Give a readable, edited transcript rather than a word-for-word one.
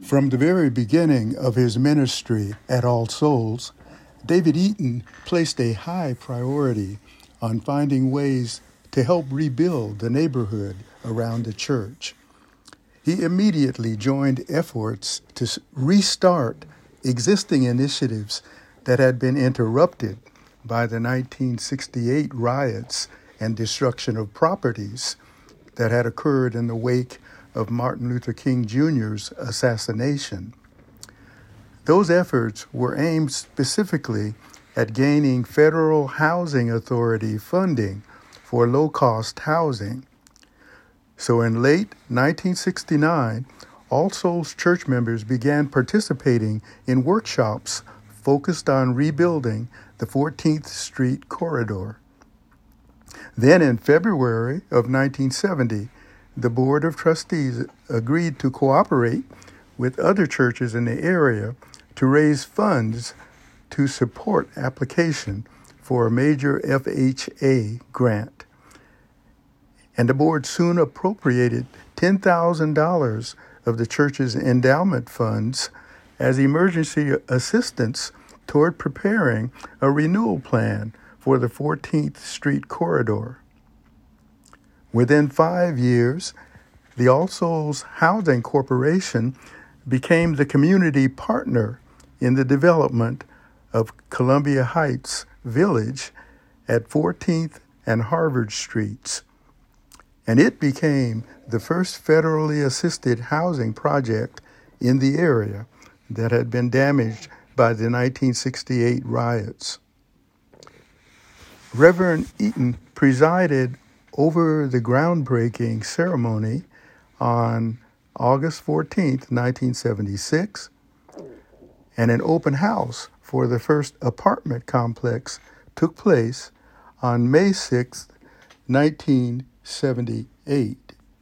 From the very beginning of his ministry at All Souls, David Eaton placed a high priority on finding ways to help rebuild the neighborhood around the church. He immediately joined efforts to restart existing initiatives that had been interrupted by the 1968 riots and destruction of properties that had occurred in the wake of Martin Luther King Jr.'s assassination. Those efforts were aimed specifically at gaining federal housing authority funding for low-cost housing. So in late 1969, All Souls church members began participating in workshops focused on rebuilding the 14th Street corridor. Then in February of 1970, the Board of Trustees agreed to cooperate with other churches in the area to raise funds to support application for a major FHA grant. And the board soon appropriated $10,000 of the church's endowment funds as emergency assistance toward preparing a renewal plan for the 14th Street corridor. Within 5 years, the All Souls Housing Corporation became the community partner in the development of Columbia Heights Village at 14th and Harvard Streets. And it became the first federally assisted housing project in the area that had been damaged by the 1968 riots. Reverend Eaton presided over the groundbreaking ceremony on August 14th, 1976, and an open house for the first apartment complex took place on May 6th, 1978.